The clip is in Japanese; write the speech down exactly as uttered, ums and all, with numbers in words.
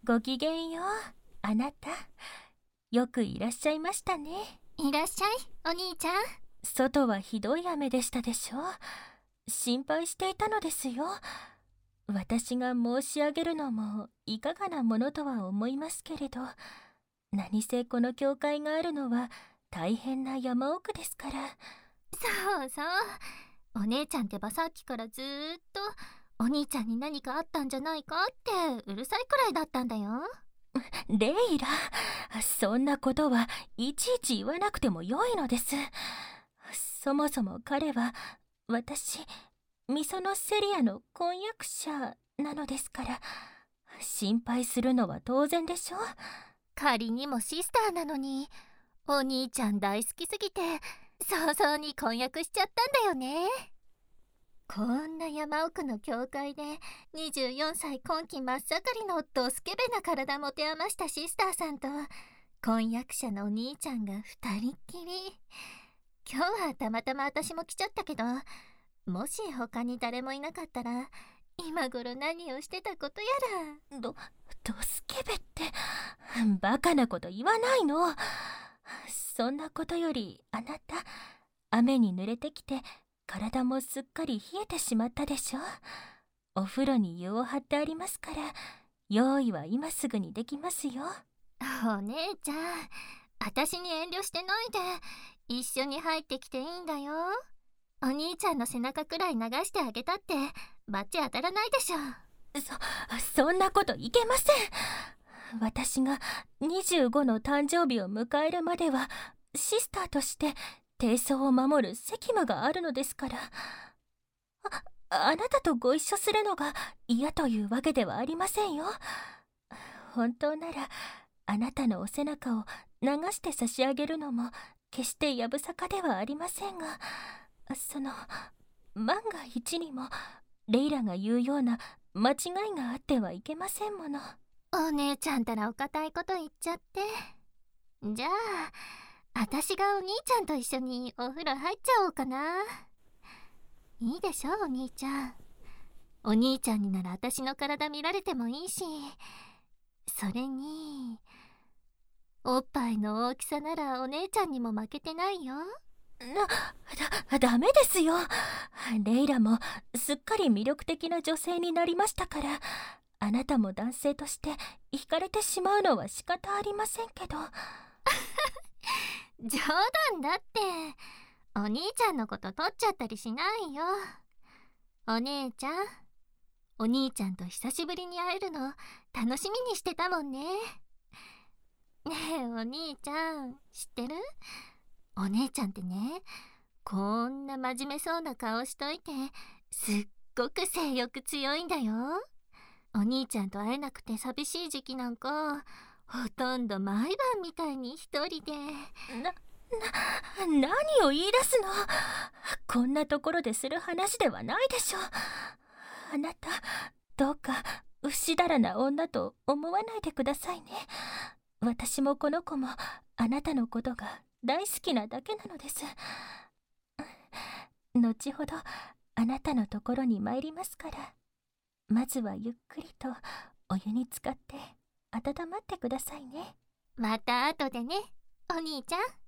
ごきげんよう、あなた。よくいらっしゃいましたね。 いらっしゃい、お兄ちゃん。 外はひどい雨でしたでしょう。心配していたのですよ。私が申し上げるのもいかがなものとは思いますけれど、何せこの教会があるのは大変な山奥ですから。 そうそう。お姉ちゃんってばさっきからずーっとお兄ちゃんに何かあったんじゃないかってうるさいくらいだったんだよ。 レイラ、そんなことはいちいち言わなくてもよいのです。そもそも彼は私、ミソノセリアの婚約者なのですから、心配するのは当然でしょ。 仮にもシスターなのに、お兄ちゃん大好きすぎて早々に婚約しちゃったんだよね。こんな山奥の教会でにじゅうよんさい今季真っ盛りのドスケベな体持て余したシスターさんと婚約者のお兄ちゃんがふたりっきり。今日はたまたま私も来ちゃったけど、もし他に誰もいなかったら今頃何をしてたことやら。 ど、ドスケベって、バカなこと言わないの。そんなことよりあなた、雨に濡れてきて体もすっかり冷えてしまったでしょ。お風呂に湯を張ってありますから、用意は今すぐにできますよ。 お姉ちゃん、私に遠慮してないで一緒に入ってきていいんだよ。お兄ちゃんの背中くらい流してあげたってバッチ当たらないでしょ。 そ、そんなこといけません。私がにじゅうごの誕生日を迎えるまではシスターとして貞操を守る責務があるのですから。あ、あなたとご一緒するのが嫌というわけではありませんよ。本当ならあなたのお背中を流して差し上げるのも決してやぶさかではありませんが、その万が一にもレイラが言うような間違いがあってはいけませんもの。 お姉ちゃんたらお堅いこと言っちゃって。じゃあ私がお兄ちゃんと一緒にお風呂入っちゃおうかな。いいでしょお兄ちゃん。お兄ちゃんになら私の体見られてもいいし、それにおっぱいの大きさならお姉ちゃんにも負けてないよ。 な、だ、ダメですよ。レイラもすっかり魅力的な女性になりましたから、あなたも男性として惹かれてしまうのは仕方ありませんけど。 冗談だって。お兄ちゃんのこと取っちゃったりしないよ。お姉ちゃん、お兄ちゃんと久しぶりに会えるの楽しみにしてたもんね。ねえお兄ちゃん、知ってる？お姉ちゃんってね、こんな真面目そうな顔しといてすっごく性欲強いんだよ。お兄ちゃんと会えなくて寂しい時期なんかほとんど毎晩みたいに一人で。 な、な、何を言い出すの。こんなところでする話ではないでしょう。あなた、どうか牛だらな女と思わないでくださいね。私もこの子もあなたのことが大好きなだけなのです。後ほどあなたのところに参りますから、まずはゆっくりとお湯に浸かって温まってくださいね。 また後でね、お兄ちゃん。